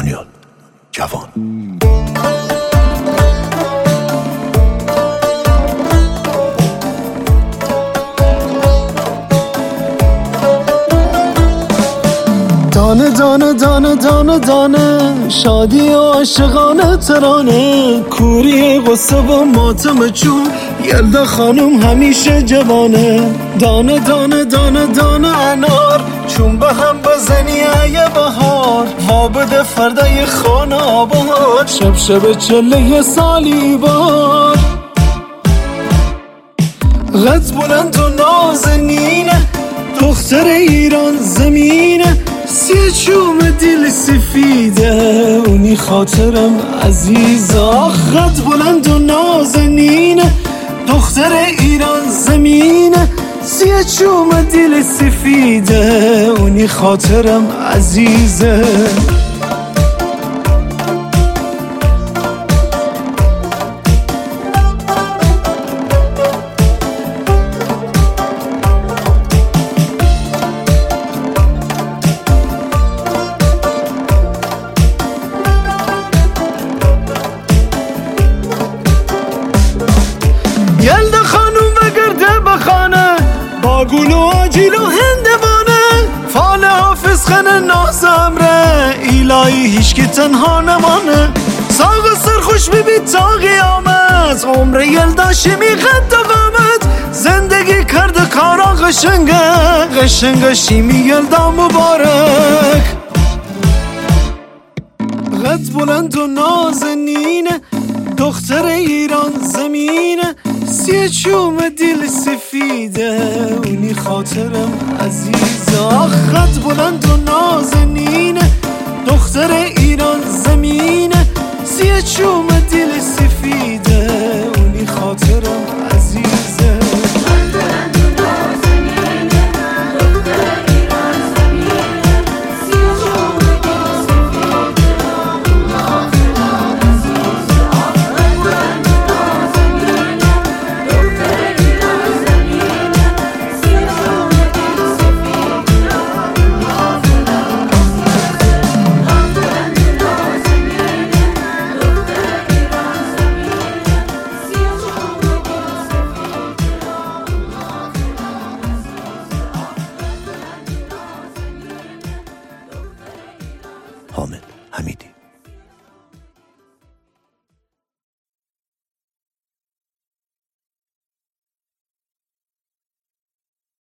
دانیال جوان. دانه دانه دانه دانه دانه شادی و عاشقانه ترانه، کوری غصه و ماتم چون یلدا خانم همیشه جوانه. دانه دانه دانه دانه انار چون به هم بزنی ای بهار، وابد فردای خانه آباد شب شب چله سالی بار. قد بلند و نازنینه دختر ایران زمینه، سی چوم دل سفیده اونی خاطرم عزیزه. قد بلند و نازنینه دختر ایران زمینه، سی چوم دل سفیده اونی خاطرم عزیزه. یلدا خانوم و گرده بخانه با گل و آجیل و هندوانه، فال حافظ خن نازمره ایلایی هیچ که تنها نمانه. ساق و سرخوش ببید تا قیامت، عمر یلدا شمی قد و قامت، زندگی کرده کارا قشنگه قشنگه شیمی یلدا مبارک. قد بلند و نازنینه دختر ایران زمینه، سی چوم دل سفیده اونی خاطرم عزیزه. قد بلند و نازنینه دختر ایران زمینه، سی چوم